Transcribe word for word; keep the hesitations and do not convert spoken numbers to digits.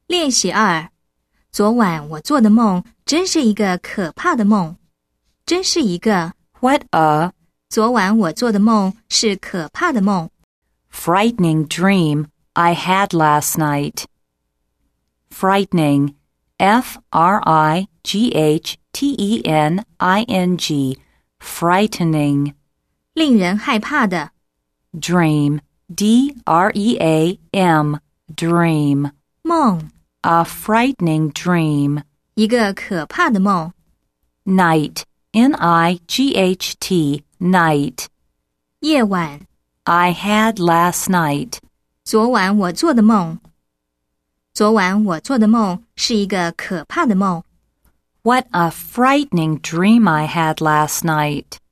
练习二，昨晚我做的梦真是一个可怕的梦。真是一个 What a 昨晚我做的梦是可怕的梦。 frightening dream I had last night. Frightening, F R I G H T E N I N G, frightening. 令人害怕的 Dream, D R E A M, dream. 梦， A frightening dream. 一个可怕的梦。 Night, N I G H T, night. 夜晚， I had last night. 昨晚我做的梦。昨晚我做的梦是一个可怕的梦。 What a frightening dream I had last night.